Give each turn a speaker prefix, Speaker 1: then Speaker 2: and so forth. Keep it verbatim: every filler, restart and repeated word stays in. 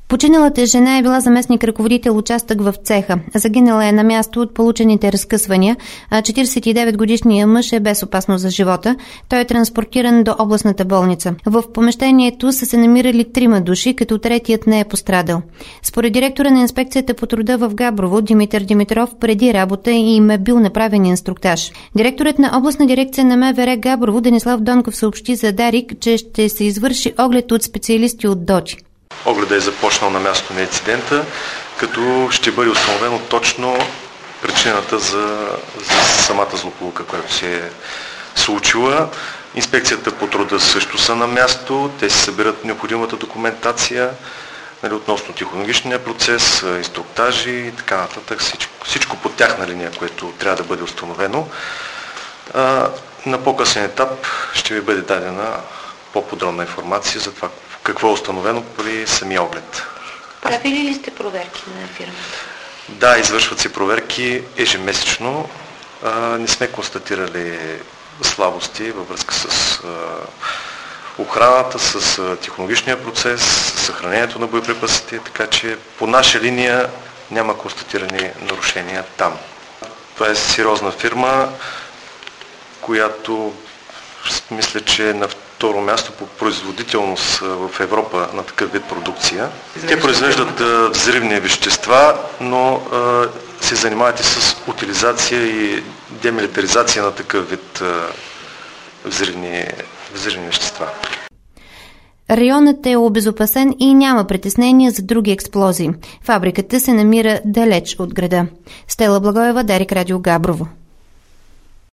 Speaker 1: Починалата жена е била заместник ръководител участък в цеха. Загинала е на място от получените разкъсвания, а четиридесет и девет годишният мъж е без опасност за живота. Той е транспортиран до областната болница. В помещението са се намирали трима души, като третият не е пострадал. Според директора на инспекцията по труда в Габрово, Димитър Димитров, преди работа им е бил направен инструктаж. Директорът на областна дирекция на МВР Габрово, Денислав Донков, съобщи за Дарик, че ще се извърши оглед от специалисти от ДОТИ.
Speaker 2: Огледът е започнал на място на инцидента, като ще бъде установено точно причината за, за самата злополука, която се е случила. Инспекцията по труда също са на място, те си събират необходимата документация, нали, относно технологичния процес, инструктажи и така нататък. Всичко, всичко по тяхна линия, което трябва да бъде установено. А, на по-късен етап ще ви бъде дадена по-подробна информация за това какво е установено при самия оглед.
Speaker 1: Правили ли сте проверки на фирмата?
Speaker 2: Да, извършват се проверки ежемесечно. А, не сме констатирали слабости във връзка с а, охраната, с а, технологичния процес, съхранението на боеприпасите, така че по наша линия няма констатирани нарушения там. Това е сериозна фирма, която мисля, че е на второ място по производителност в Европа на такъв вид продукция. Те произвеждат взривни вещества, но се занимават и с утилизация и демилитаризация на такъв вид взривни, взривни вещества.
Speaker 1: Районът е обезопасен и няма притеснения за други експлозии. Фабриката се намира далеч от града. Стела Благоева, Дарик, Радио Габрово.